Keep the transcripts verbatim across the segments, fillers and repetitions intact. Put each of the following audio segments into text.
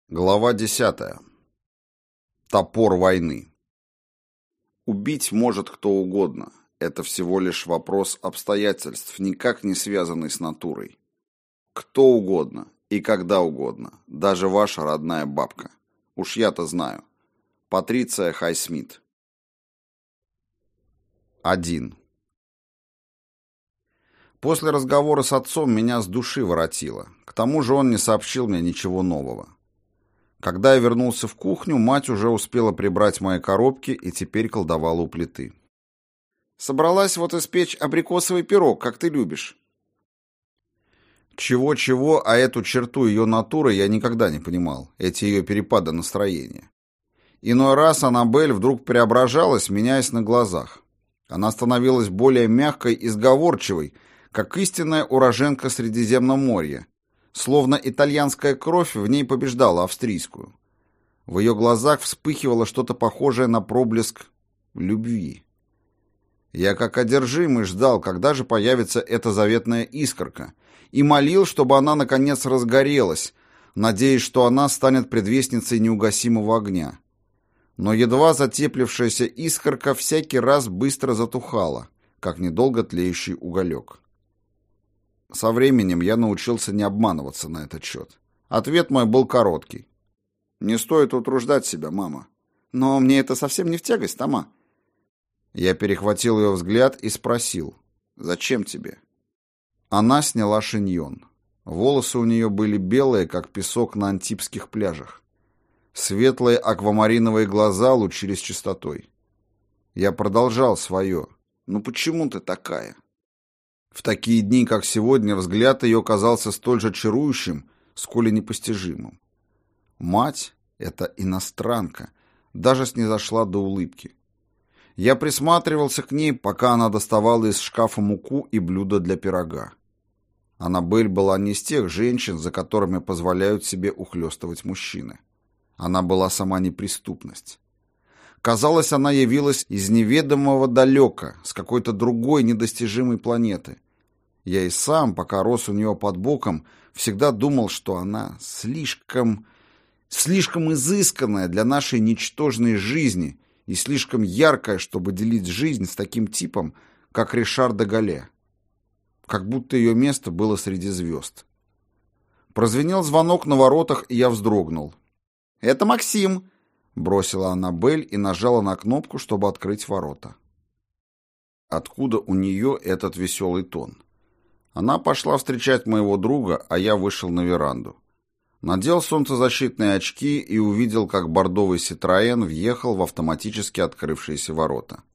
Глава десятая. Топор войны. Убить может кто угодно. Это всего лишь вопрос обстоятельств, никак не связанный с натурой. Кто угодно и когда угодно, даже ваша родная бабка. Уж я-то знаю. Патриция Хайсмит. Один. После разговора с отцом меня с души воротило. К тому же он не сообщил мне ничего нового. Когда я вернулся в кухню, мать уже успела прибрать мои коробки и теперь колдовала у плиты. «Собралась вот испечь абрикосовый пирог, как ты любишь». Чего-чего, а эту черту ее натуры я никогда не понимал, эти ее перепады настроения. Иной раз Аннабель вдруг преображалась, меняясь на глазах. Она становилась более мягкой и сговорчивой, как истинная уроженка Средиземноморья, словно итальянская кровь в ней побеждала австрийскую. В ее глазах вспыхивало что-то похожее на проблеск любви. Я как одержимый ждал, когда же появится эта заветная искорка, и молил, чтобы она наконец разгорелась, надеясь, что она станет предвестницей неугасимого огня. Но едва затеплившаяся искорка всякий раз быстро затухала, как недолго тлеющий уголек. Со временем я научился не обманываться на этот счет. Ответ мой был короткий. «Не стоит утруждать себя, мама». «Но мне это совсем не в тягость, Тома». Я перехватил ее взгляд и спросил: «Зачем тебе?» Она сняла шиньон. Волосы у нее были белые, как песок на антибских пляжах. Светлые аквамариновые глаза лучились чистотой. Я продолжал свое. «Ну почему ты такая?» В такие дни, как сегодня, взгляд ее казался столь же чарующим, сколь и непостижимым. Мать, эта иностранка, даже снизошла до улыбки. Я присматривался к ней, пока она доставала из шкафа муку и блюда для пирога. Аннабель была не из тех женщин, за которыми позволяют себе ухлёстывать мужчины. Она была сама неприступность. Казалось, она явилась из неведомого далека, с какой-то другой недостижимой планеты. Я и сам, пока рос у нее под боком, всегда думал, что она слишком, слишком изысканная для нашей ничтожной жизни и слишком яркая, чтобы делить жизнь с таким типом, как Ришар де Галле. Как будто ее место было среди звезд. Прозвенел звонок на воротах, и я вздрогнул. «Это Максим!» — бросила Аннабель и нажала на кнопку, чтобы открыть ворота. Откуда у нее этот веселый тон? Она пошла встречать моего друга, а я вышел на веранду. Надел солнцезащитные очки и увидел, как бордовый Ситроен въехал в автоматически открывшиеся ворота.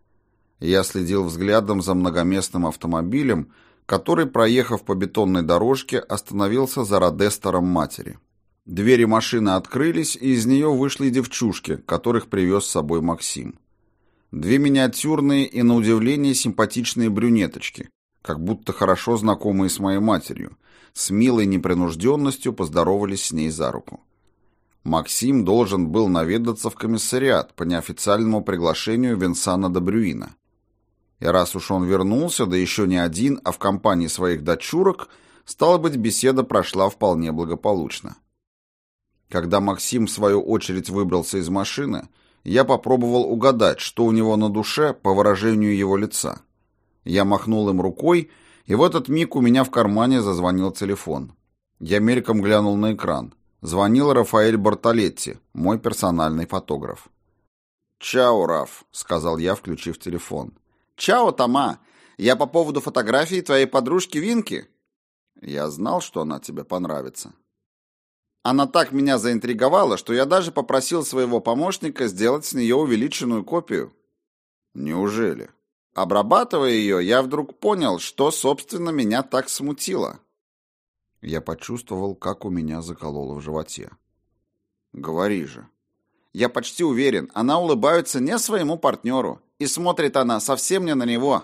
Я следил взглядом за многоместным автомобилем, который, проехав по бетонной дорожке, остановился за родестером матери. Двери машины открылись, и из нее вышли девчушки, которых привез с собой Максим. Две миниатюрные и, на удивление, симпатичные брюнеточки, как будто хорошо знакомые с моей матерью, с милой непринужденностью поздоровались с ней за руку. Максим должен был наведаться в комиссариат по неофициальному приглашению Винсана де Брюина. И раз уж он вернулся, да еще не один, а в компании своих дочурок, стало быть, беседа прошла вполне благополучно. Когда Максим, в свою очередь, выбрался из машины, я попробовал угадать, что у него на душе по выражению его лица. Я махнул им рукой, и в этот миг у меня в кармане зазвонил телефон. Я мельком глянул на экран. Звонил Рафаэль Бартолетти, мой персональный фотограф. «Чао, Раф», — сказал я, включив телефон. «Чао, Тома. Я по поводу фотографии твоей подружки Винки». «Я знал, что она тебе понравится». Она так меня заинтриговала, что я даже попросил своего помощника сделать с нее увеличенную копию. Неужели? Обрабатывая ее, я вдруг понял, что, собственно, меня так смутило. Я почувствовал, как у меня закололо в животе. Говори же. Я почти уверен, она улыбается не своему партнеру, и смотрит она совсем не на него.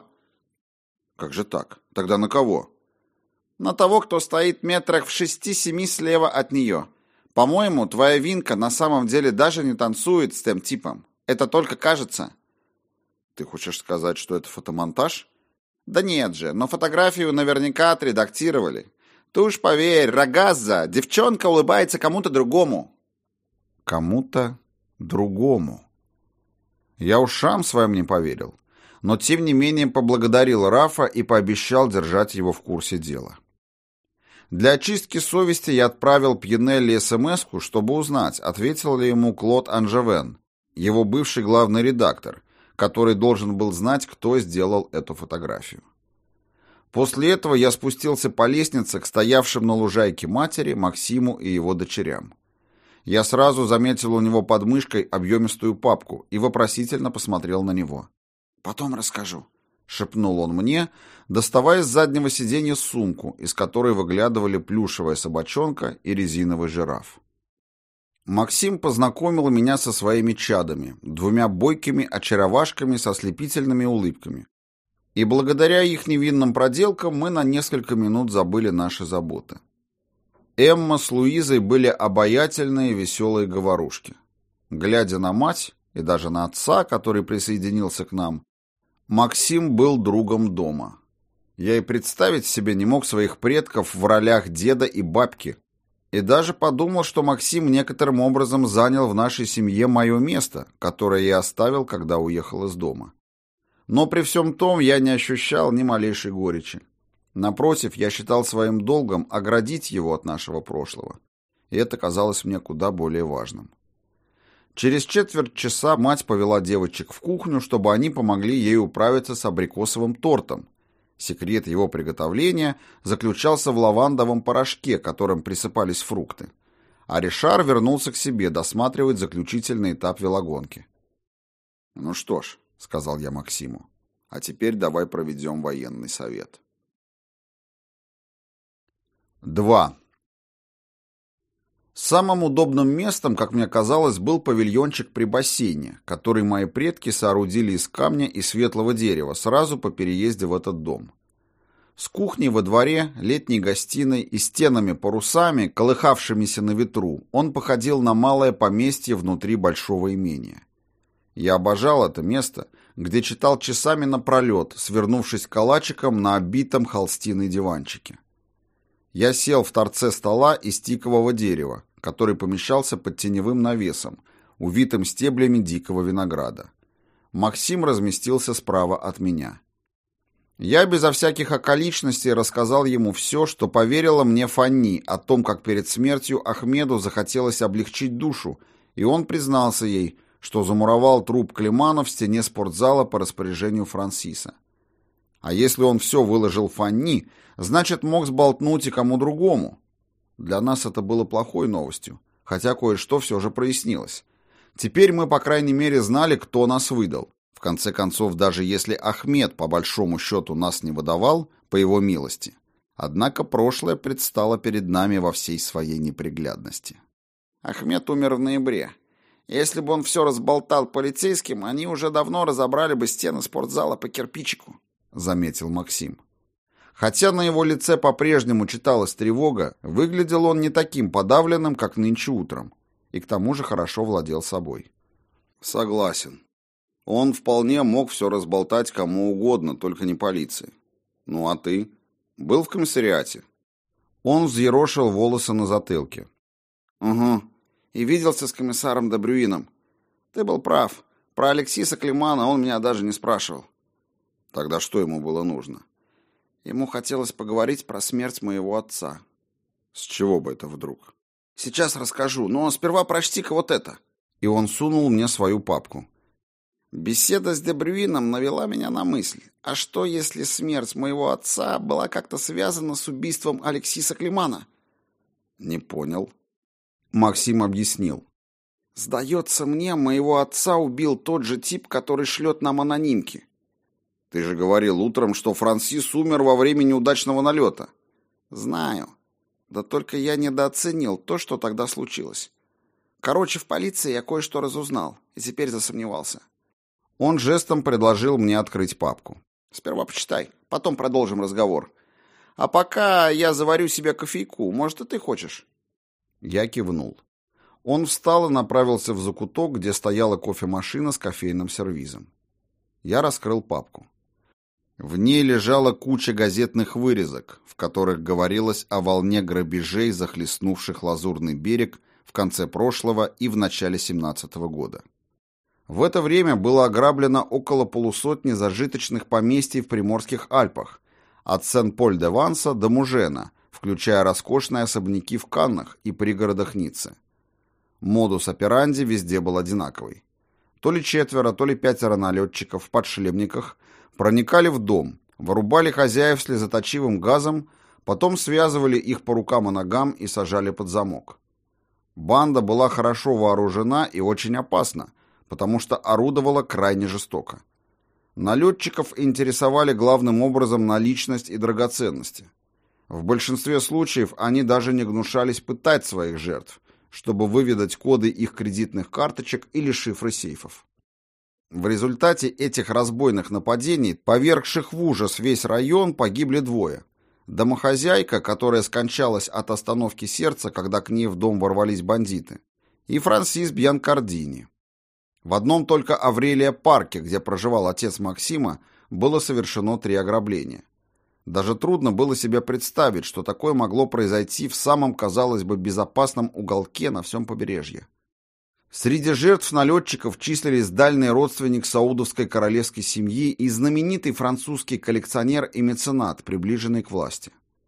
Как же так? Тогда на кого? На того, кто стоит метрах в шести-семи слева от нее. По-моему, твоя Винка на самом деле даже не танцует с тем типом. Это только кажется. Ты хочешь сказать, что это фотомонтаж? Да нет же, но фотографию наверняка отредактировали. Ты уж поверь, рагазза, девчонка улыбается кому-то другому. кому-то другому. Я ушам своим не поверил, но тем не менее поблагодарил Рафа и пообещал держать его в курсе дела. Для очистки совести я отправил Пьянелли эс-эм-эску, чтобы узнать, ответил ли ему Клод Анжевен, его бывший главный редактор, который должен был знать, кто сделал эту фотографию. После этого я спустился по лестнице к стоявшим на лужайке матери, Максиму и его дочерям. Я сразу заметил у него под мышкой объемистую папку и вопросительно посмотрел на него. «Потом расскажу», — шепнул он мне, доставая с заднего сиденья сумку, из которой выглядывали плюшевая собачонка и резиновый жираф. Максим познакомил меня со своими чадами, двумя бойкими очаровашками со слепительными улыбками. И благодаря их невинным проделкам мы на несколько минут забыли наши заботы. Эмма с Луизой были обаятельные, веселые говорушки. Глядя на мать и даже на отца, который присоединился к нам, Максим был другом дома. Я и представить себе не мог своих предков в ролях деда и бабки, и даже подумал, что Максим некоторым образом занял в нашей семье мое место, которое я оставил, когда уехал из дома. Но при всем том я не ощущал ни малейшей горечи. Напротив, я считал своим долгом оградить его от нашего прошлого, и это казалось мне куда более важным. Через четверть часа мать повела девочек в кухню, чтобы они помогли ей управиться с абрикосовым тортом. Секрет его приготовления заключался в лавандовом порошке, которым присыпались фрукты. А Ришар вернулся к себе досматривать заключительный этап велогонки. «Ну что ж», — сказал я Максиму, — «а теперь давай проведем военный совет». два. Самым удобным местом, как мне казалось, был павильончик при бассейне, который мои предки соорудили из камня и светлого дерева сразу по переезде в этот дом. С кухней во дворе, летней гостиной и стенами-парусами, колыхавшимися на ветру, он походил на малое поместье внутри большого имения. Я обожал это место, где читал часами напролет, свернувшись калачиком на обитом холстиной диванчике. Я сел в торце стола из тикового дерева, который помещался под теневым навесом, увитым стеблями дикого винограда. Максим разместился справа от меня. Я безо всяких околичностей рассказал ему все, что поверила мне Фанни о том, как перед смертью Ахмеду захотелось облегчить душу, и он признался ей, что замуровал труп Климана в стене спортзала по распоряжению Франсиса. А если он все выложил Фанни, значит, мог сболтнуть и кому другому. Для нас это было плохой новостью, хотя кое-что все же прояснилось. Теперь мы, по крайней мере, знали, кто нас выдал. В конце концов, даже если Ахмед, по большому счету, нас не выдавал, по его милости. Однако прошлое предстало перед нами во всей своей неприглядности. Ахмед умер в ноябре. Если бы он все разболтал полицейским, они уже давно разобрали бы стены спортзала по кирпичику, — заметил Максим. Хотя на его лице по-прежнему читалась тревога, выглядел он не таким подавленным, как нынче утром, и к тому же хорошо владел собой. Согласен. Он вполне мог все разболтать кому угодно, только не полиции. Ну а ты? Был в комиссариате? Он взъерошил волосы на затылке. Угу. И виделся с комиссаром де Брюином. Ты был прав. Про Алексиса Климана он меня даже не спрашивал. Тогда что ему было нужно? Ему хотелось поговорить про смерть моего отца. С чего бы это вдруг? Сейчас расскажу, но сперва прочти-ка вот это. И он сунул мне свою папку. Беседа с де Брюином навела меня на мысль. А что, если смерть моего отца была как-то связана с убийством Алексиса Климана? Не понял. Максим объяснил. Сдается мне, моего отца убил тот же тип, который шлет нам анонимки. Ты же говорил утром, что Франсис умер во время неудачного налета. Знаю. Да только я недооценил то, что тогда случилось. Короче, в полиции я кое-что разузнал, и теперь засомневался. Он жестом предложил мне открыть папку. Сперва почитай, потом продолжим разговор. А пока я заварю себе кофейку, может, и ты хочешь? Я кивнул. Он встал и направился в закуток, где стояла кофемашина с кофейным сервизом. Я раскрыл папку. В ней лежала куча газетных вырезок, в которых говорилось о волне грабежей, захлестнувших Лазурный берег в конце прошлого и в начале семнадцатого года. В это время было ограблено около полусотни зажиточных поместий в Приморских Альпах, от Сен-Поль-де-Ванса до Мужена, включая роскошные особняки в Каннах и пригородах Ниццы. Модус операнди везде был одинаковый. То ли четверо, то ли пятеро налетчиков в подшлемниках проникали в дом, вырубали хозяев слезоточивым газом, потом связывали их по рукам и ногам и сажали под замок. Банда была хорошо вооружена и очень опасна, потому что орудовала крайне жестоко. Налетчиков интересовали главным образом наличность и драгоценности. В большинстве случаев они даже не гнушались пытать своих жертв, чтобы выведать коды их кредитных карточек или шифры сейфов. В результате этих разбойных нападений, повергших в ужас весь район, погибли двое. Домохозяйка, которая скончалась от остановки сердца, когда к ней в дом ворвались бандиты, и Франсис Бьянкардини. В одном только Аврелия-парке, где проживал отец Максима, было совершено три ограбления. Даже трудно было себе представить, что такое могло произойти в самом, казалось бы, безопасном уголке на всем побережье. Среди жертв налетчиков числились дальний родственник саудовской королевской семьи и знаменитый французский коллекционер и меценат, приближенный к власти.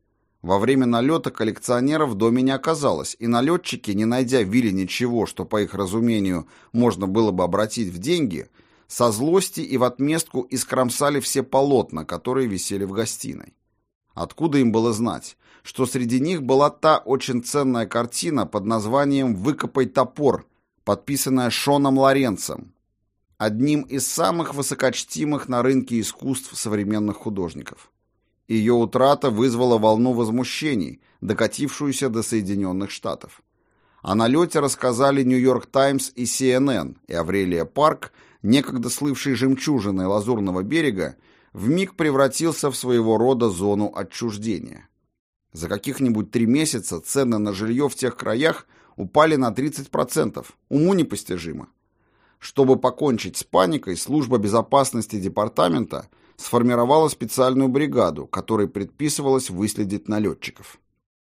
Во время налета коллекционера в доме не оказалось, и налетчики, не найдя в вилле ничего, что, по их разумению, можно было бы обратить в деньги, со злости и в отместку искромсали все полотна, которые висели в гостиной. Откуда им было знать, что среди них была та очень ценная картина под названием «Выкопай топор», подписанная Шоном Лоренцем, одним из самых высокочтимых на рынке искусств современных художников. Ее утрата вызвала волну возмущений, докатившуюся до Соединенных Штатов. О налете рассказали «Нью-Йорк Таймс» и Си Эн Эн, и Аврелия-парк, некогда слывший жемчужиной Лазурного берега, вмиг превратился в своего рода зону отчуждения. За каких-нибудь три месяца цены на жилье в тех краях упали на тридцать процентов, уму непостижимо. Чтобы покончить с паникой, служба безопасности департамента сформировала специальную бригаду, которой предписывалось выследить налетчиков.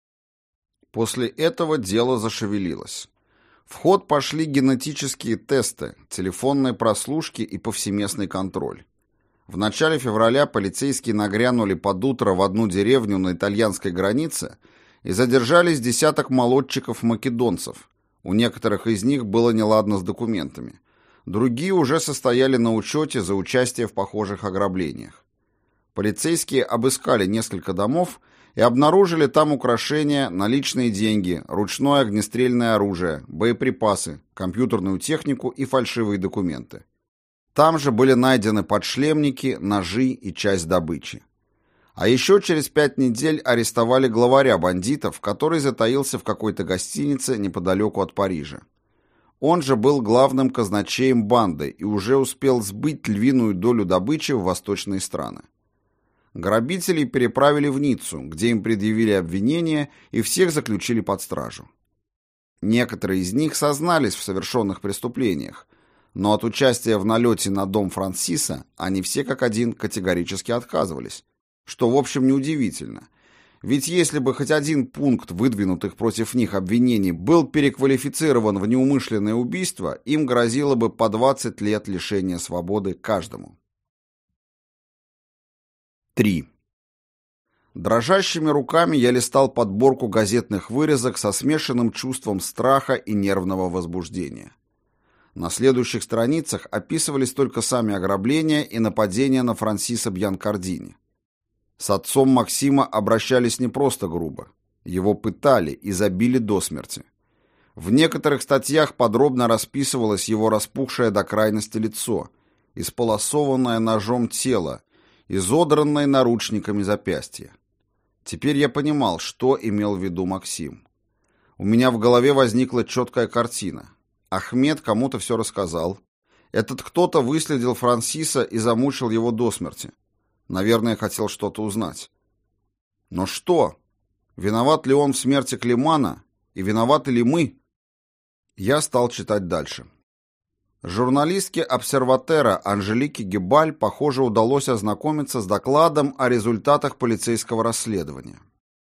После этого дело зашевелилось. В ход пошли генетические тесты, телефонные прослушки и повсеместный контроль. В начале февраля полицейские нагрянули под утро в одну деревню на итальянской границе и задержались десяток молодчиков-македонцев. У некоторых из них было неладно с документами. Другие уже состояли на учете за участие в похожих ограблениях. Полицейские обыскали несколько домов и обнаружили там украшения, наличные деньги, ручное огнестрельное оружие, боеприпасы, компьютерную технику и фальшивые документы. Там же были найдены подшлемники, ножи и часть добычи. А еще через пять недель арестовали главаря бандитов, который затаился в какой-то гостинице неподалеку от Парижа. Он же был главным казначеем банды и уже успел сбыть львиную долю добычи в восточные страны. Грабителей переправили в Ниццу, где им предъявили обвинения и всех заключили под стражу. Некоторые из них сознались в совершенных преступлениях, но от участия в налете на дом Франсиса они все как один категорически отказывались, что в общем неудивительно. Ведь если бы хоть один пункт выдвинутых против них обвинений был переквалифицирован в неумышленное убийство, им грозило бы по двадцать лет лишения свободы каждому. три. Дрожащими руками я листал подборку газетных вырезок со смешанным чувством страха и нервного возбуждения. На следующих страницах описывались только сами ограбления и нападения на Франсиса Бьянкардини. С отцом Максима обращались не просто грубо. Его пытали и забили до смерти. В некоторых статьях подробно расписывалось его распухшее до крайности лицо, исполосованное ножом тело, изодранное наручниками запястья. Теперь я понимал, что имел в виду Максим. У меня в голове возникла четкая картина. Ахмед кому-то все рассказал. Этот кто-то выследил Франсиса и замучил его до смерти. Наверное, хотел что-то узнать. Но что? Виноват ли он в смерти Климана? И виноваты ли мы? Я стал читать дальше. Журналистке «Обсерватера» Анжелике Гебаль, похоже, удалось ознакомиться с докладом о результатах полицейского расследования.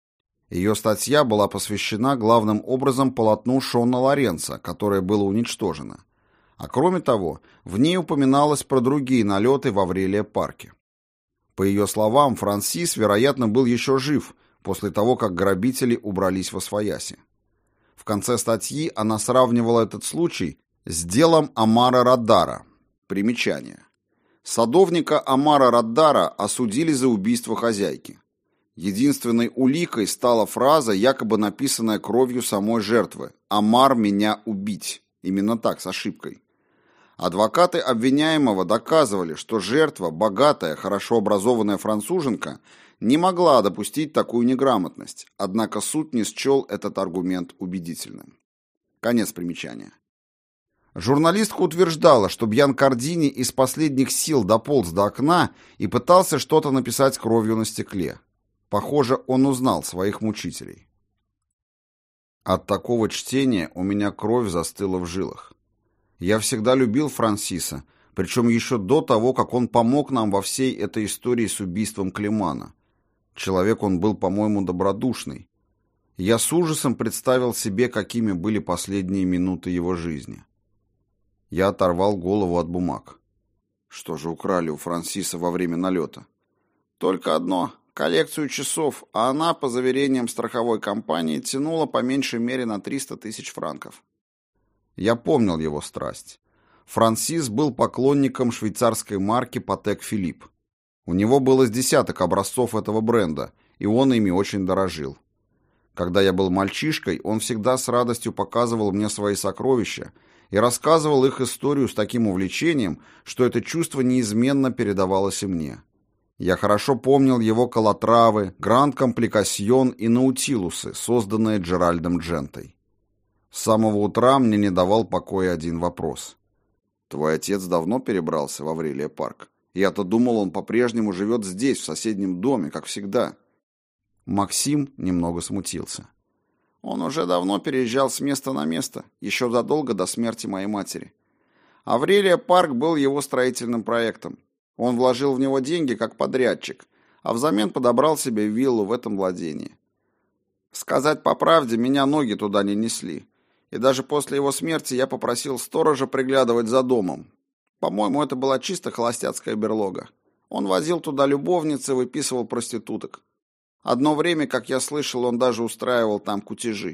Ее статья была посвящена главным образом полотну Шона Лоренца, которое было уничтожено. А кроме того, в ней упоминалось про другие налеты в Аврелия-парке. По ее словам, Франсис, вероятно, был еще жив после того, как грабители убрались восвояси. В конце статьи она сравнивала этот случай с делом Амара Раддара. Примечание. Садовника Амара Раддара осудили за убийство хозяйки. Единственной уликой стала фраза, якобы написанная кровью самой жертвы: «Амар меня убить». Именно так, с ошибкой. Адвокаты обвиняемого доказывали, что жертва, богатая, хорошо образованная француженка, не могла допустить такую неграмотность, однако суд не счел этот аргумент убедительным. Конец примечания. Журналистка утверждала, что Бьянкардини из последних сил дополз до окна и пытался что-то написать кровью на стекле. Похоже, он узнал своих мучителей. От такого чтения у меня кровь застыла в жилах. Я всегда любил Франсиса, причем еще до того, как он помог нам во всей этой истории с убийством Климана. Человек он был, по-моему, добродушный. Я с ужасом представил себе, какими были последние минуты его жизни. Я оторвал голову от бумаг. Что же украли у Франсиса во время налета? Только одно — коллекцию часов, а она, по заверениям страховой компании, тянула по меньшей мере на триста тысяч франков. Я помнил его страсть. Франсис был поклонником швейцарской марки Patek Philippe. У него было с десяток образцов этого бренда, и он ими очень дорожил. Когда я был мальчишкой, он всегда с радостью показывал мне свои сокровища и рассказывал их историю с таким увлечением, что это чувство неизменно передавалось и мне. Я хорошо помнил его колотравы, Гранд Компликасьон и Наутилусы, созданные Джеральдом Джентой. С самого утра мне не давал покоя один вопрос. «Твой отец давно перебрался в Аврелия-парк? Я-то думал, он по-прежнему живет здесь, в соседнем доме, как всегда». Максим немного смутился. «Он уже давно переезжал с места на место, еще задолго до смерти моей матери. Аврелия-парк был его строительным проектом. Он вложил в него деньги как подрядчик, а взамен подобрал себе виллу в этом владении. Сказать по правде, меня ноги туда не несли. И даже после его смерти я попросил сторожа приглядывать за домом. По-моему, это была чисто холостяцкая берлога. Он возил туда любовниц и выписывал проституток. Одно время, как я слышал, он даже устраивал там кутежи».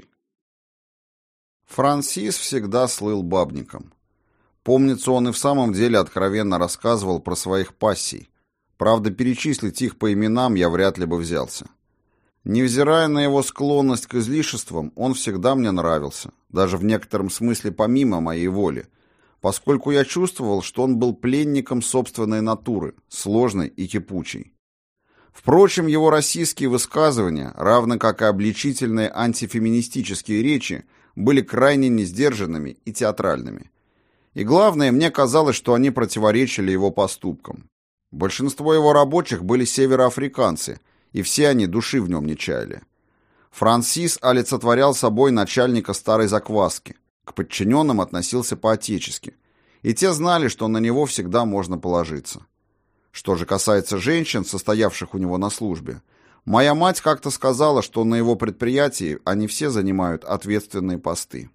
Франсис всегда слыл бабником. Помнится, он и в самом деле откровенно рассказывал про своих пассий. Правда, перечислить их по именам я вряд ли бы взялся. Невзирая на его склонность к излишествам, он всегда мне нравился, даже в некотором смысле помимо моей воли, поскольку я чувствовал, что он был пленником собственной натуры, сложной и кипучей. Впрочем, его российские высказывания, равно как и обличительные антифеминистические речи, были крайне несдержанными и театральными. И главное, мне казалось, что они противоречили его поступкам. Большинство его рабочих были североафриканцы, и все они души в нем не чаяли. Франсис олицетворял собой начальника старой закваски, к подчиненным относился по-отечески, и те знали, что на него всегда можно положиться. Что же касается женщин, состоявших у него на службе, моя мать как-то сказала, что на его предприятии они все занимают ответственные посты.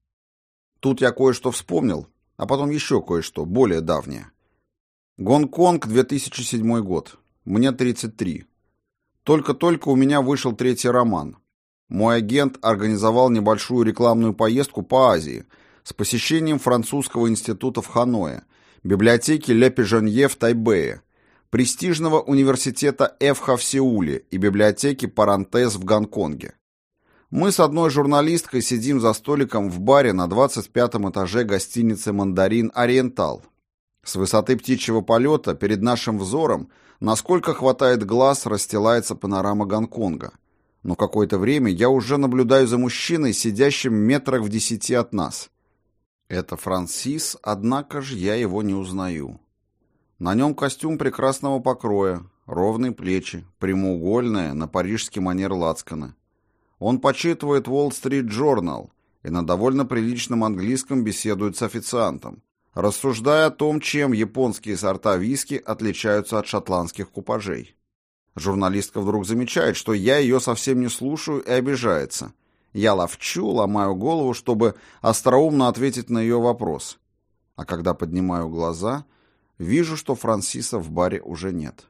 Тут я кое-что вспомнил, а потом еще кое-что, более давнее. Гонконг, две тысячи седьмой год. Мне тридцать три. Только-только у меня вышел третий роман. Мой агент организовал небольшую рекламную поездку по Азии с посещением французского института в Ханое, библиотеки Ле Пижонье в Тайбэе, престижного университета Эфха в Сеуле и библиотеки Парантез в Гонконге. Мы с одной журналисткой сидим за столиком в баре на двадцать пятом этаже гостиницы «Мандарин Ориентал». С высоты птичьего полета перед нашим взором, насколько хватает глаз, расстилается панорама Гонконга. Но какое-то время я уже наблюдаю за мужчиной, сидящим метрах в десяти от нас. Это Франсис, однако же я его не узнаю. На нем костюм прекрасного покроя, ровные плечи, прямоугольные, на парижский манер лацканы. Он почитывает Wall Street Journal и на довольно приличном английском беседует с официантом, рассуждая о том, чем японские сорта виски отличаются от шотландских купажей. Журналистка вдруг замечает, что я ее совсем не слушаю, и обижается. Я ловчу, ломаю голову, чтобы остроумно ответить на ее вопрос. А когда поднимаю глаза, вижу, что Франсиса в баре уже нет.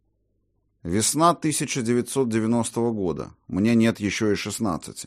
Весна тысяча девятьсот девяностого года. Мне нет еще и шестнадцати.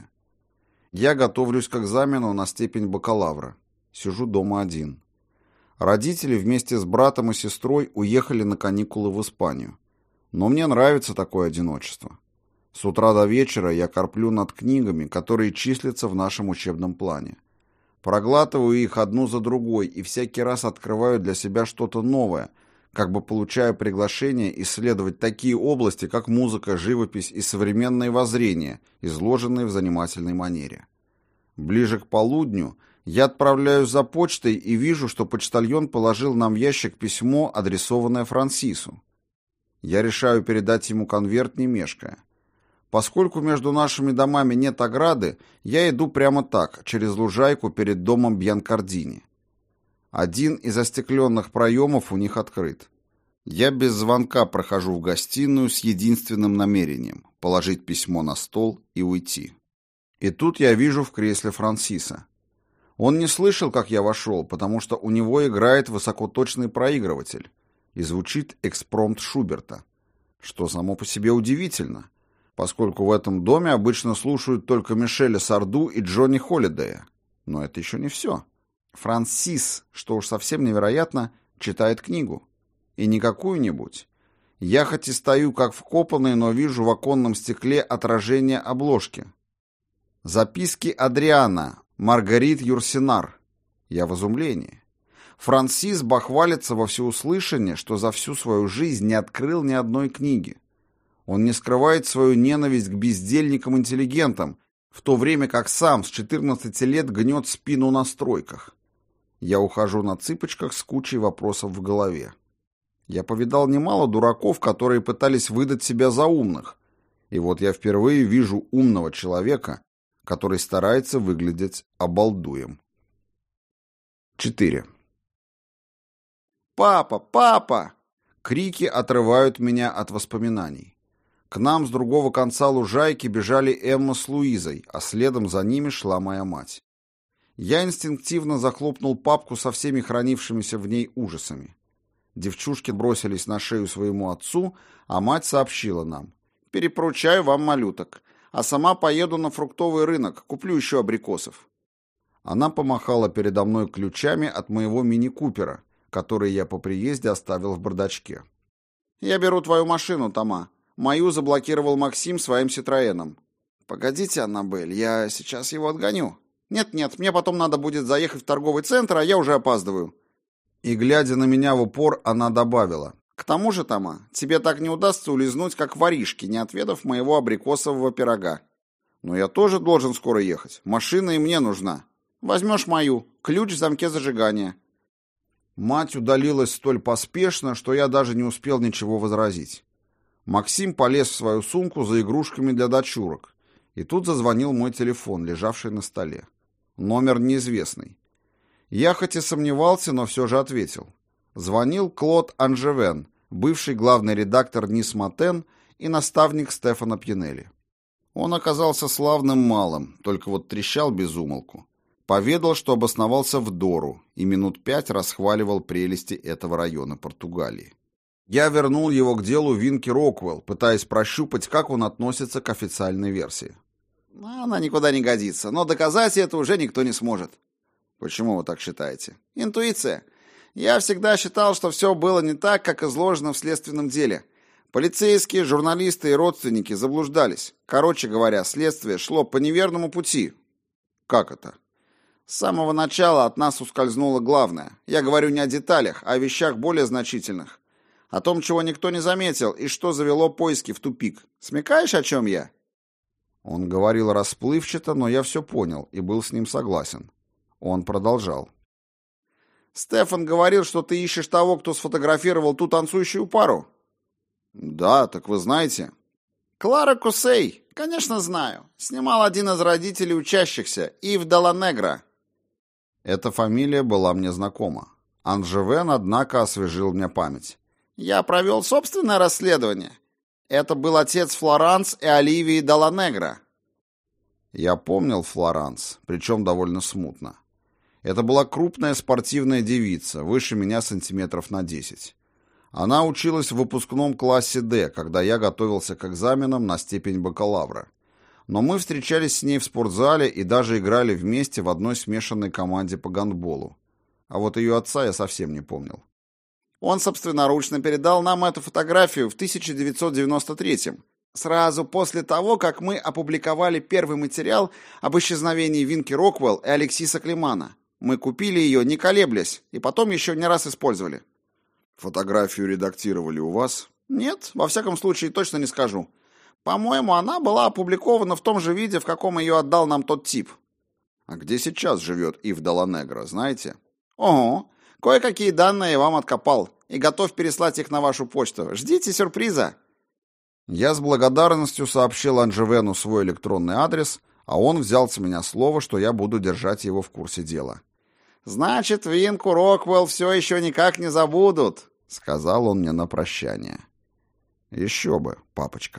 Я готовлюсь к экзамену на степень бакалавра. Сижу дома один. Родители вместе с братом и сестрой уехали на каникулы в Испанию. Но мне нравится такое одиночество. С утра до вечера я корплю над книгами, которые числятся в нашем учебном плане. Проглатываю их одну за другой и всякий раз открываю для себя что-то новое, как бы получаю приглашение исследовать такие области, как музыка, живопись и современное воззрение, изложенные в занимательной манере. Ближе к полудню я отправляюсь за почтой и вижу, что почтальон положил нам в ящик письмо, адресованное Франсису. Я решаю передать ему конверт, не мешкая. Поскольку между нашими домами нет ограды, я иду прямо так, через лужайку перед домом Бьянкардини. Один из остекленных проемов у них открыт. Я без звонка прохожу в гостиную с единственным намерением – положить письмо на стол и уйти. И тут я вижу в кресле Франсиса. Он не слышал, как я вошел, потому что у него играет высокоточный проигрыватель и звучит экспромт Шуберта, что само по себе удивительно, поскольку в этом доме обычно слушают только Мишеля Сарду и Джонни Холлидея. Но это еще не все. Франсис, что уж совсем невероятно, читает книгу. И не какую-нибудь. Я хоть и стою как вкопанный, но вижу в оконном стекле отражение обложки. Записки Адриана, Маргарит Юрсенар. Я в изумлении. Франсис бахвалится во всеуслышание, что за всю свою жизнь не открыл ни одной книги. Он не скрывает свою ненависть к бездельникам-интеллигентам, в то время как сам с четырнадцати лет гнет спину на стройках. Я ухожу на цыпочках с кучей вопросов в голове. Я повидал немало дураков, которые пытались выдать себя за умных, и вот я впервые вижу умного человека, который старается выглядеть обалдуем. четыре. «Папа! Папа!» Крики отрывают меня от воспоминаний. К нам с другого конца лужайки бежали Эмма с Луизой, а следом за ними шла моя мать. Я инстинктивно захлопнул папку со всеми хранившимися в ней ужасами. Девчушки бросились на шею своему отцу, а мать сообщила нам: «Перепоручаю вам малюток, а сама поеду на фруктовый рынок, куплю еще абрикосов». Она помахала передо мной ключами от моего мини-купера, который я по приезде оставил в бардачке. «Я беру твою машину, Тома. Мою заблокировал Максим своим Ситроеном». «Погодите, Аннабель, я сейчас его отгоню». «Нет-нет, мне потом надо будет заехать в торговый центр, а я уже опаздываю». И, глядя на меня в упор, она добавила: «К тому же, Тома, тебе так не удастся улизнуть, как воришки, не отведав моего абрикосового пирога». «Но я тоже должен скоро ехать. Машина и мне нужна». «Возьмешь мою. Ключ в замке зажигания». Мать удалилась столь поспешно, что я даже не успел ничего возразить. Максим полез в свою сумку за игрушками для дочурок, и тут зазвонил мой телефон, лежавший на столе. Номер неизвестный. Я хоть и сомневался, но все же ответил. Звонил Клод Анжевен, бывший главный редактор Нис Матен и наставник Стефана Пьянелли. Он оказался славным малым, только вот трещал без умолку. Поведал, что обосновался в Дору, и минут пять расхваливал прелести этого района Португалии. Я вернул его к делу Винки Роквелл, пытаясь прощупать, как он относится к официальной версии. «Она никуда не годится, но доказать это уже никто не сможет». «Почему вы так считаете?» «Интуиция. Я всегда считал, что все было не так, как изложено в следственном деле. Полицейские, журналисты и родственники заблуждались. Короче говоря, следствие шло по неверному пути». «Как это?» «С самого начала от нас ускользнуло главное. Я говорю не о деталях, а о вещах более значительных. О том, чего никто не заметил, и что завело поиски в тупик. Смекаешь, о чем я?» Он говорил расплывчато, но я все понял и был с ним согласен. Он продолжал. «Стефан говорил, что ты ищешь того, кто сфотографировал ту танцующую пару». «Да, так вы знаете». «Клара Кусей. Конечно, знаю. Снимал один из родителей учащихся, Ив Деланегра». Эта фамилия была мне знакома. Анжевен, однако, освежил мне память. «Я провел собственное расследование. Это был отец Флоранс и Оливии Даланегра. Я помнил Флоранс, причем довольно смутно. Это была крупная спортивная девица, выше меня сантиметров на десять. Она училась в выпускном классе Д, когда я готовился к экзаменам на степень бакалавра. Но мы встречались с ней в спортзале и даже играли вместе в одной смешанной команде по гандболу. А вот ее отца я совсем не помнил. Он собственноручно передал нам эту фотографию в тысяча девятьсот девяносто третьем, сразу после того, как мы опубликовали первый материал об исчезновении Винки Роквелл и Алексиса Климана. Мы купили ее, не колеблясь, и потом еще не раз использовали. Фотографию редактировали у вас? Нет, во всяком случае, точно не скажу. По-моему, она была опубликована в том же виде, в каком ее отдал нам тот тип. А где сейчас живет Ив Даланегра, знаете? Ого, кое-какие данные я вам откопал, и готов переслать их на вашу почту. Ждите сюрприза. Я с благодарностью сообщил Анжевену свой электронный адрес, а он взял с меня слово, что я буду держать его в курсе дела. «Значит, Винку Роквелл все еще никак не забудут», — сказал он мне на прощание. «Еще бы, папочка».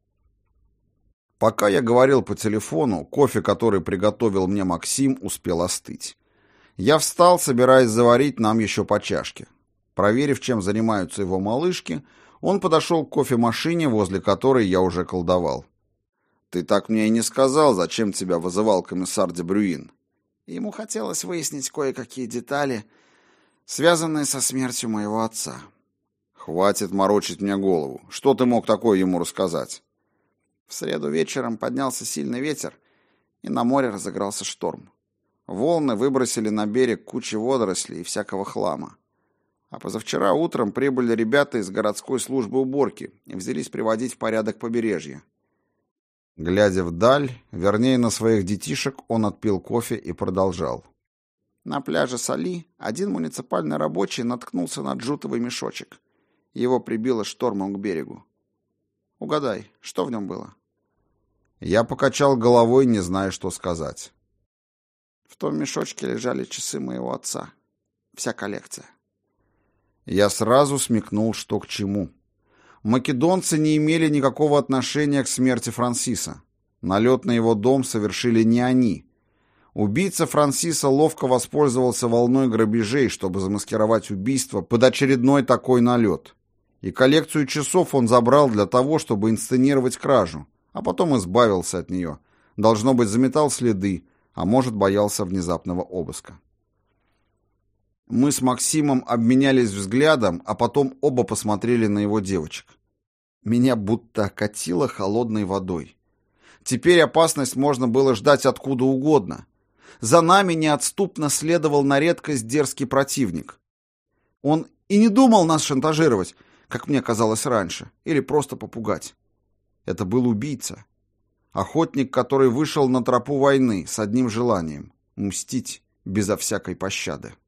Пока я говорил по телефону, кофе, который приготовил мне Максим, успел остыть. Я встал, собираясь заварить нам еще по чашке. Проверив, чем занимаются его малышки, он подошел к кофемашине, возле которой я уже колдовал. «Ты так мне и не сказал, зачем тебя вызывал комиссар де Брюин». Ему хотелось выяснить кое-какие детали, связанные со смертью моего отца. «Хватит морочить мне голову. Что ты мог такое ему рассказать?» В среду вечером поднялся сильный ветер, и на море разыгрался шторм. Волны выбросили на берег кучи водорослей и всякого хлама. А позавчера утром прибыли ребята из городской службы уборки и взялись приводить в порядок побережье. Глядя вдаль, вернее на своих детишек, он отпил кофе и продолжал. На пляже Сали один муниципальный рабочий наткнулся на джутовый мешочек. Его прибило штормом к берегу. Угадай, что в нем было? Я покачал головой, не зная, что сказать. В том мешочке лежали часы моего отца. Вся коллекция. Я сразу смекнул, что к чему. Македонцы не имели никакого отношения к смерти Франсиса. Налет на его дом совершили не они. Убийца Франсиса ловко воспользовался волной грабежей, чтобы замаскировать убийство под очередной такой налет. И коллекцию часов он забрал для того, чтобы инсценировать кражу, а потом избавился от нее. Должно быть, заметал следы, а может, боялся внезапного обыска. Мы с Максимом обменялись взглядом, а потом оба посмотрели на его девочек. Меня будто окатило холодной водой. Теперь опасность можно было ждать откуда угодно. За нами неотступно следовал на редкость дерзкий противник. Он и не думал нас шантажировать, как мне казалось раньше, или просто попугать. Это был убийца. Охотник, который вышел на тропу войны с одним желанием — мстить безо всякой пощады.